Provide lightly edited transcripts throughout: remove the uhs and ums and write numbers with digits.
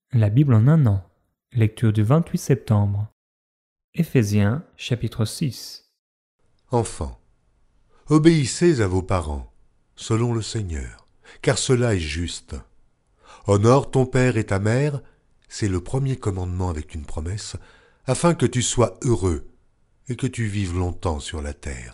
La Bible en un an. Lecture du 28 septembre. Éphésiens, chapitre 6. Enfants, obéissez à vos parents, selon le Seigneur, car cela est juste. Honore ton père et ta mère, c'est le premier commandement avec une promesse, afin que tu sois heureux et que tu vives longtemps sur la terre.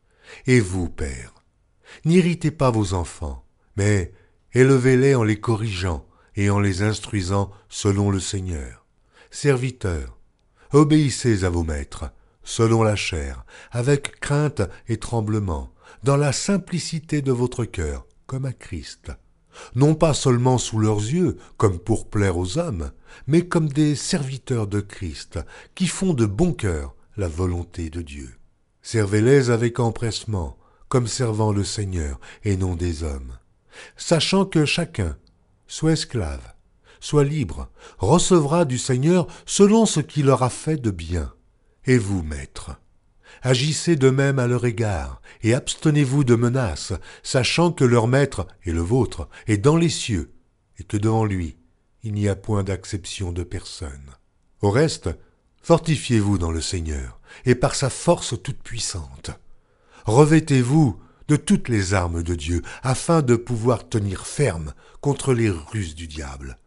Et vous, pères, n'irritez pas vos enfants, mais élevez-les en les corrigeant et en les instruisant selon le Seigneur. Serviteurs, obéissez à vos maîtres, selon la chair, avec crainte et tremblement, dans la simplicité de votre cœur, comme à Christ. Non pas seulement sous leurs yeux, comme pour plaire aux hommes, mais comme des serviteurs de Christ, qui font de bon cœur la volonté de Dieu. Servez-les avec empressement, comme servant le Seigneur et non des hommes, sachant que chacun, soit esclave, soit libre, recevra du Seigneur selon ce qu'il aura fait de bien. Et vous, maîtres, agissez de même à leur égard, et abstenez-vous de menaces, sachant que leur maître et le vôtre est dans les cieux, et que devant lui, il n'y a point d'acception de personne. Au reste, fortifiez-vous dans le Seigneur, et par sa force toute puissante. Revêtez-vous de toutes les armes de Dieu, afin de pouvoir tenir ferme contre les ruses du diable.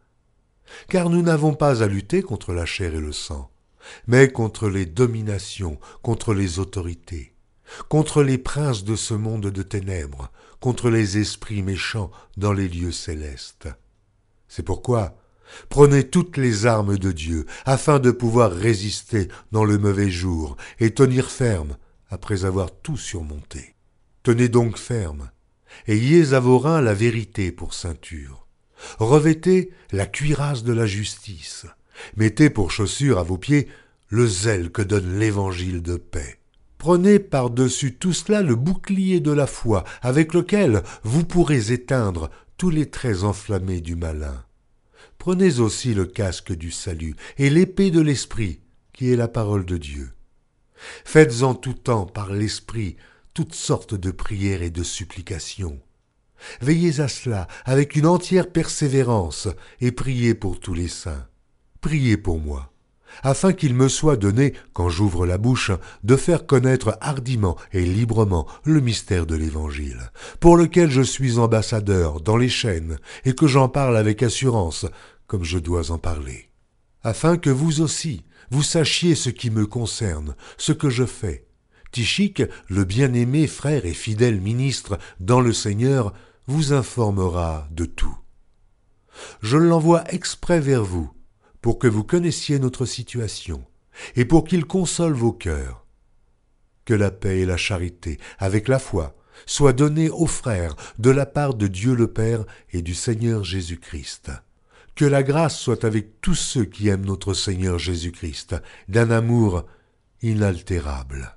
Car nous n'avons pas à lutter contre la chair et le sang, mais contre les dominations, contre les autorités, contre les princes de ce monde de ténèbres, contre les esprits méchants dans les lieux célestes. C'est pourquoi prenez toutes les armes de Dieu, afin de pouvoir résister dans le mauvais jour et tenir ferme après avoir tout surmonté. Tenez donc ferme, ayez à vos reins la vérité pour ceinture. Revêtez la cuirasse de la justice. Mettez pour chaussure à vos pieds le zèle que donne l'évangile de paix. Prenez par-dessus tout cela le bouclier de la foi, avec lequel vous pourrez éteindre tous les traits enflammés du malin. Prenez aussi le casque du salut et l'épée de l'esprit, qui est la parole de Dieu. Faites en tout temps par l'esprit toutes sortes de prières et de supplications. Veillez à cela avec une entière persévérance et priez pour tous les saints. Priez pour moi, afin qu'il me soit donné, quand j'ouvre la bouche, de faire connaître hardiment et librement le mystère de l'Évangile, pour lequel je suis ambassadeur dans les chaînes et que j'en parle avec assurance, comme je dois en parler. Afin que vous aussi, vous sachiez ce qui me concerne, ce que je fais. Tychique, le bien-aimé frère et fidèle ministre dans le Seigneur, vous informera de tout. Je l'envoie exprès vers vous, pour que vous connaissiez notre situation, et pour qu'il console vos cœurs. Que la paix et la charité, avec la foi, soient données aux frères de la part de Dieu le Père et du Seigneur Jésus-Christ. Que la grâce soit avec tous ceux qui aiment notre Seigneur Jésus-Christ, d'un amour inaltérable.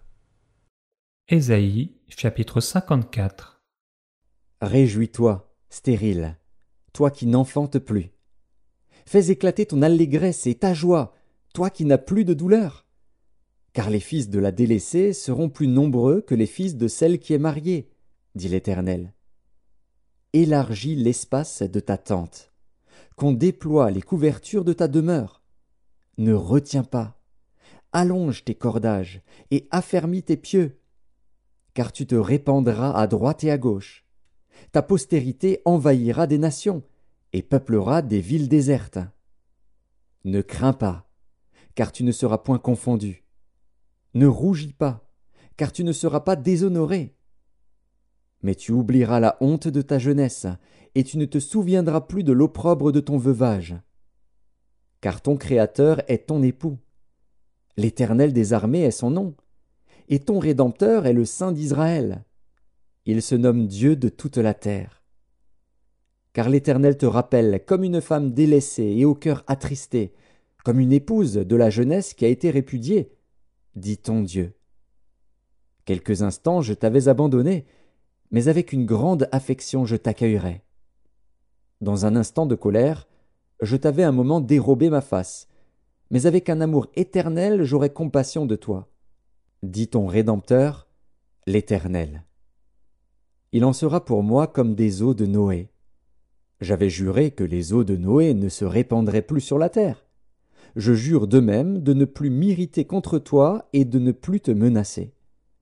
Ésaïe, chapitre 54. Réjouis-toi, stérile, toi qui n'enfantes plus. Fais éclater ton allégresse et ta joie, toi qui n'as plus de douleur. Car les fils de la délaissée seront plus nombreux que les fils de celle qui est mariée, dit l'Éternel. Élargis l'espace de ta tente, qu'on déploie les couvertures de ta demeure. Ne retiens pas, allonge tes cordages et affermis tes pieux, car tu te répandras à droite et à gauche. Ta postérité envahira des nations et peuplera des villes désertes. Ne crains pas, car tu ne seras point confondu. Ne rougis pas, car tu ne seras pas déshonoré. Mais tu oublieras la honte de ta jeunesse, et tu ne te souviendras plus de l'opprobre de ton veuvage. Car ton Créateur est ton époux. L'Éternel des armées est son nom, et ton Rédempteur est le Saint d'Israël. Il se nomme Dieu de toute la terre. Car l'Éternel te rappelle comme une femme délaissée et au cœur attristé, comme une épouse de la jeunesse qui a été répudiée, dit ton Dieu. Quelques instants je t'avais abandonné, mais avec une grande affection je t'accueillerai. Dans un instant de colère, je t'avais un moment dérobé ma face, mais avec un amour éternel j'aurai compassion de toi, dit ton Rédempteur, l'Éternel. Il en sera pour moi comme des eaux de Noé. J'avais juré que les eaux de Noé ne se répandraient plus sur la terre. Je jure de même de ne plus m'irriter contre toi et de ne plus te menacer.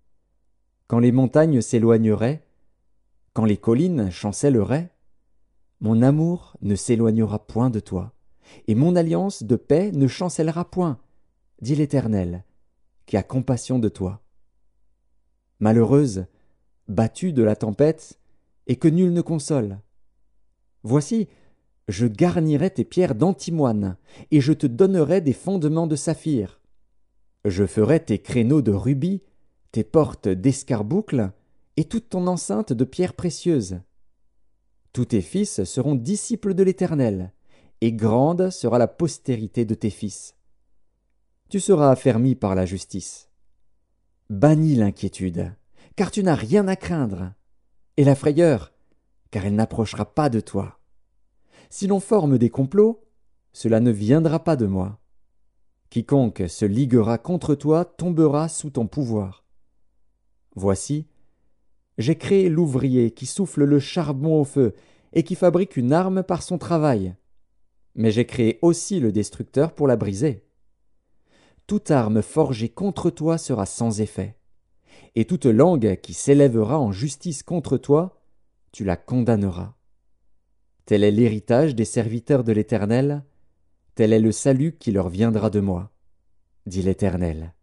Quand les montagnes s'éloigneraient, quand les collines chancelleraient, mon amour ne s'éloignera point de toi, et mon alliance de paix ne chancellera point, dit l'Éternel, qui a compassion de toi. Malheureuse, battue de la tempête, et que nul ne console. Voici, je garnirai tes pierres d'antimoine, et je te donnerai des fondements de saphir. Je ferai tes créneaux de rubis, tes portes d'escarboucles, et toute ton enceinte de pierres précieuses. Tous tes fils seront disciples de l'Éternel, et grande sera la postérité de tes fils. Tu seras affermi par la justice. Bannis l'inquiétude, car tu n'as rien à craindre, et la frayeur, car elle n'approchera pas de toi. Si l'on forme des complots, cela ne viendra pas de moi. Quiconque se liguera contre toi tombera sous ton pouvoir. Voici, j'ai créé l'ouvrier qui souffle le charbon au feu et qui fabrique une arme par son travail. Mais j'ai créé aussi le destructeur pour la briser. Toute arme forgée contre toi sera sans effet, et toute langue qui s'élèvera en justice contre toi, tu la condamneras. Tel est l'héritage des serviteurs de l'Éternel, tel est le salut qui leur viendra de moi, dit l'Éternel.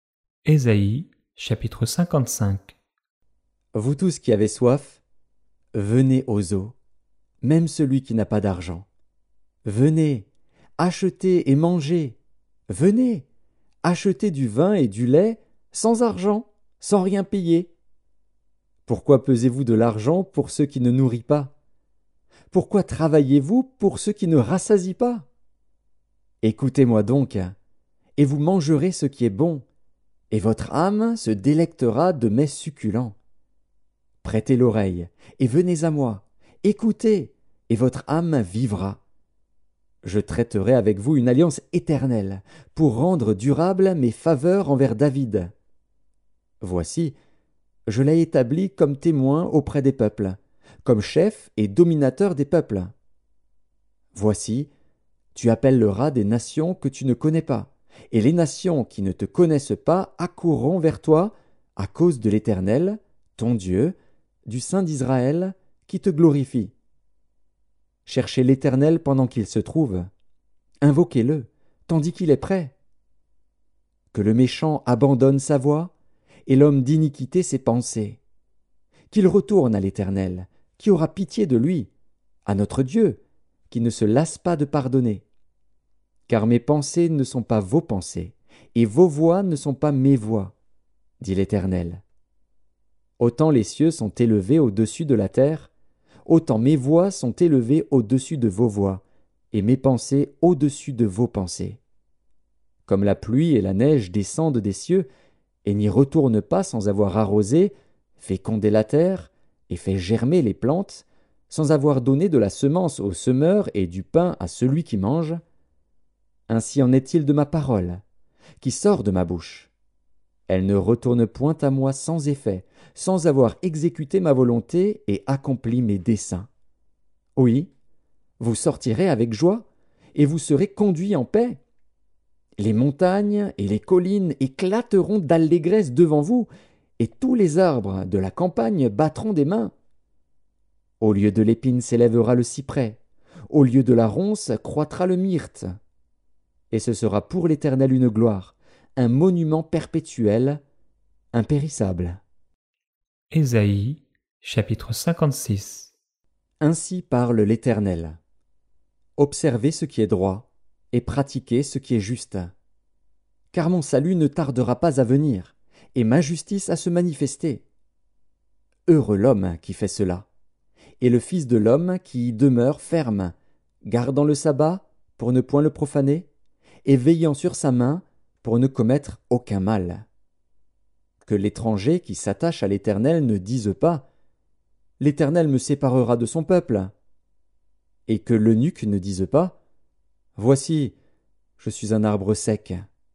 Ésaïe, chapitre 55. Vous tous qui avez soif, venez aux eaux, même celui qui n'a pas d'argent. Venez, achetez et mangez. Venez, achetez du vin et du lait sans argent, sans rien payer. Pourquoi pesez-vous de l'argent pour ceux qui ne nourrissent pas? Pourquoi travaillez-vous pour ceux qui ne rassasient pas? Écoutez-moi donc, et vous mangerez ce qui est bon, et votre âme se délectera de mets succulents. Prêtez l'oreille, et venez à moi, écoutez, et votre âme vivra. Je traiterai avec vous une alliance éternelle, pour rendre durables mes faveurs envers David. Voici, je l'ai établi comme témoin auprès des peuples, comme chef et dominateur des peuples. Voici, tu appelleras des nations que tu ne connais pas, et les nations qui ne te connaissent pas accourront vers toi à cause de l'Éternel, ton Dieu, du Saint d'Israël, qui te glorifie. Cherchez l'Éternel pendant qu'il se trouve, invoquez-le, tandis qu'il est prêt. Que le méchant abandonne sa voie, et l'homme d'iniquité ses pensées. Qu'il retourne à l'Éternel, qui aura pitié de lui, à notre Dieu, qui ne se lasse pas de pardonner. Car mes pensées ne sont pas vos pensées, et vos voies ne sont pas mes voies, dit l'Éternel. Autant les cieux sont élevés au-dessus de la terre, autant mes voies sont élevées au-dessus de vos voies, et mes pensées au-dessus de vos pensées. Comme la pluie et la neige descendent des cieux, et n'y retournent pas sans avoir arrosé, fécondé la terre, et fait germer les plantes, sans avoir donné de la semence au semeur et du pain à celui qui mange, ainsi en est-il de ma parole, qui sort de ma bouche. Elle ne retourne point à moi sans effet, sans avoir exécuté ma volonté et accompli mes desseins. Oui, vous sortirez avec joie, et vous serez conduits en paix. Les montagnes et les collines éclateront d'allégresse devant vous, et tous les arbres de la campagne battront des mains. Au lieu de l'épine s'élèvera le cyprès, au lieu de la ronce croîtra le myrte. Et ce sera pour l'Éternel une gloire, un monument perpétuel, impérissable. Ésaïe, chapitre 56. Ainsi parle l'Éternel. Observez ce qui est droit, et pratiquez ce qui est juste. Car mon salut ne tardera pas à venir, et ma justice à se manifester. Heureux l'homme qui fait cela, et le Fils de l'homme qui y demeure ferme, gardant le sabbat pour ne point le profaner, et veillant sur sa main pour ne commettre aucun mal. Que l'étranger qui s'attache à l'Éternel ne dise pas « L'Éternel me séparera de son peuple », et que l'eunuque ne dise pas « Voici, je suis un arbre sec ».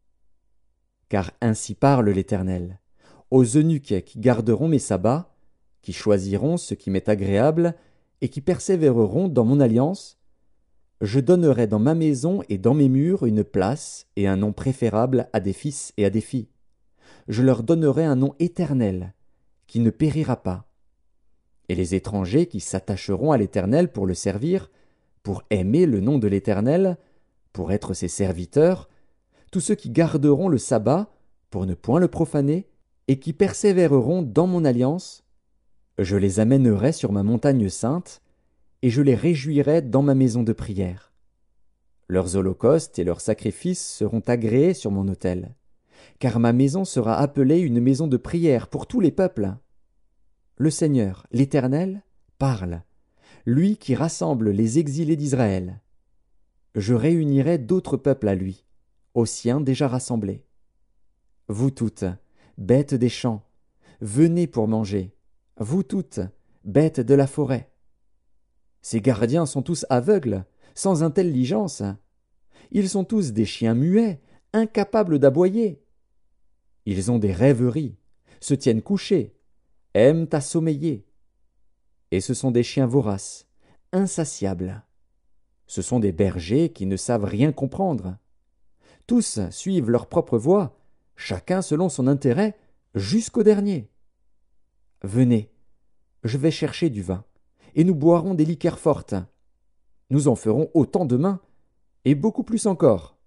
Car ainsi parle l'Éternel, aux eunuques qui garderont mes sabbats, qui choisiront ce qui m'est agréable, et qui persévéreront dans mon alliance, je donnerai dans ma maison et dans mes murs une place et un nom préférable à des fils et à des filles. Je leur donnerai un nom éternel, qui ne périra pas. Et les étrangers qui s'attacheront à l'Éternel pour le servir, pour aimer le nom de l'Éternel, pour être ses serviteurs, tous ceux qui garderont le sabbat, pour ne point le profaner, et qui persévéreront dans mon alliance, je les amènerai sur ma montagne sainte, et je les réjouirai dans ma maison de prière. Leurs holocaustes et leurs sacrifices seront agréés sur mon autel, car ma maison sera appelée une maison de prière pour tous les peuples. Le Seigneur, l'Éternel, parle, lui qui rassemble les exilés d'Israël. Je réunirai d'autres peuples à lui, aux siens déjà rassemblés. Vous toutes, bêtes des champs, venez pour manger, vous toutes, bêtes de la forêt. Ces gardiens sont tous aveugles, sans intelligence. Ils sont tous des chiens muets, incapables d'aboyer. Ils ont des rêveries, se tiennent couchés, aiment à sommeiller. Et ce sont des chiens voraces, insatiables. Ce sont des bergers qui ne savent rien comprendre. Tous suivent leur propre voie, chacun selon son intérêt, jusqu'au dernier. Venez, je vais chercher du vin, et nous boirons des liqueurs fortes. Nous en ferons autant demain, et beaucoup plus encore.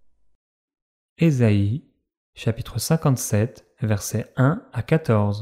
Ésaïe, chapitre 57, versets 1 à 14.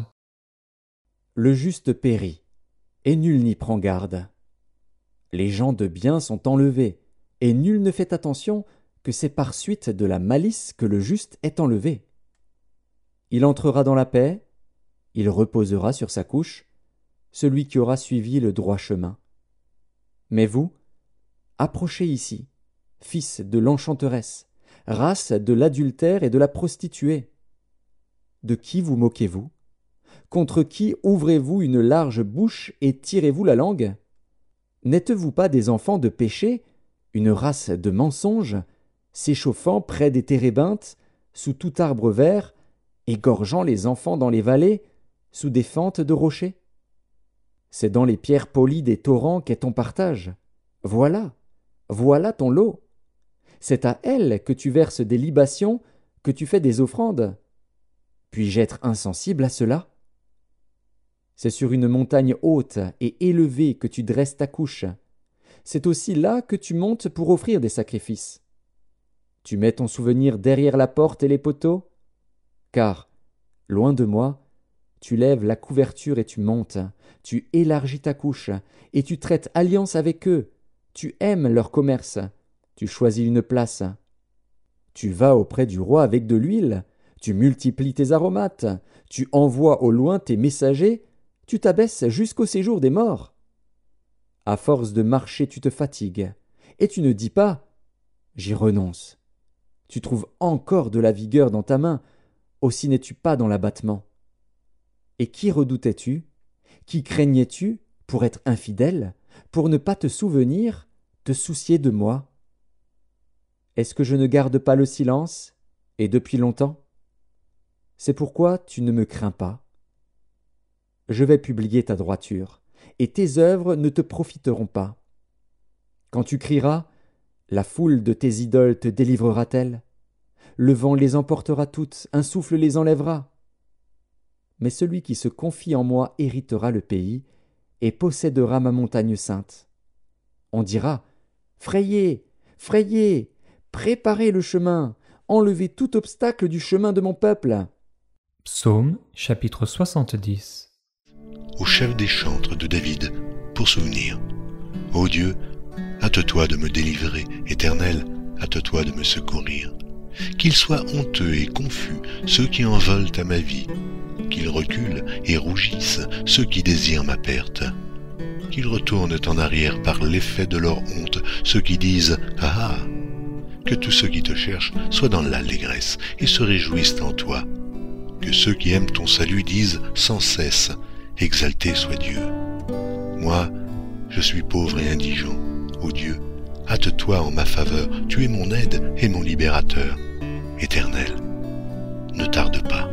Le juste périt, et nul n'y prend garde. Les gens de bien sont enlevés, et nul ne fait attention que c'est par suite de la malice que le juste est enlevé. Il entrera dans la paix, il reposera sur sa couche, celui qui aura suivi le droit chemin. Mais vous, approchez ici, fils de l'enchanteresse, race de l'adultère et de la prostituée. De qui vous moquez-vous? Contre qui ouvrez-vous une large bouche et tirez-vous la langue? N'êtes-vous pas des enfants de péché, une race de mensonges, s'échauffant près des térébinthes, sous tout arbre vert, égorgeant les enfants dans les vallées, sous des fentes de rochers? C'est dans les pierres polies des torrents qu'est ton partage. Voilà, voilà ton lot. C'est à elles que tu verses des libations, que tu fais des offrandes. Puis-je être insensible à cela? C'est sur une montagne haute et élevée que tu dresses ta couche. C'est aussi là que tu montes pour offrir des sacrifices. Tu mets ton souvenir derrière la porte et les poteaux? Car, loin de moi, tu lèves la couverture et tu montes, tu élargis ta couche, et tu traites alliance avec eux, tu aimes leur commerce, tu choisis une place. Tu vas auprès du roi avec de l'huile, tu multiplies tes aromates, tu envoies au loin tes messagers, tu t'abaisses jusqu'au séjour des morts. À force de marcher, tu te fatigues, et tu ne dis pas « J'y renonce ». Tu trouves encore de la vigueur dans ta main, aussi n'es-tu pas dans l'abattement. Et qui redoutais-tu? Qui craignais-tu pour être infidèle, pour ne pas te souvenir, te soucier de moi? Est-ce que je ne garde pas le silence, et depuis longtemps? C'est pourquoi tu ne me crains pas. Je vais publier ta droiture, et tes œuvres ne te profiteront pas. Quand tu crieras, la foule de tes idoles te délivrera-t-elle? Le vent les emportera toutes, un souffle les enlèvera. Mais celui qui se confie en moi héritera le pays, et possédera ma montagne sainte. On dira, frayez, frayez, préparez le chemin, enlevez tout obstacle du chemin de mon peuple. Psaume, chapitre 70. Au chef des chantres de David, pour souvenir. Ô Dieu, hâte-toi de me délivrer, Éternel, hâte-toi de me secourir. Qu'ils soient honteux et confus ceux qui en veulent à ma vie, qu'ils reculent et rougissent ceux qui désirent ma perte. Qu'ils retournent en arrière par l'effet de leur honte ceux qui disent « Ah ah !» Que tous ceux qui te cherchent soient dans l'allégresse et se réjouissent en toi. Que ceux qui aiment ton salut disent sans cesse « Exalté soit Dieu !» Moi, je suis pauvre et indigent. Ô Dieu, hâte-toi en ma faveur, tu es mon aide et mon libérateur. Éternel, ne tarde pas.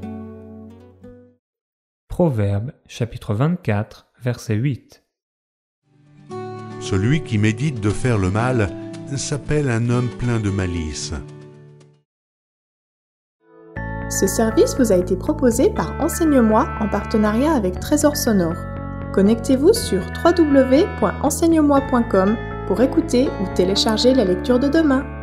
Proverbe, chapitre 24, verset 8. Celui qui médite de faire le mal s'appelle un homme plein de malice. Ce service vous a été proposé par Enseigne-moi en partenariat avec Trésor Sonore. Connectez-vous sur www.enseigne-moi.com pour écouter ou télécharger la lecture de demain.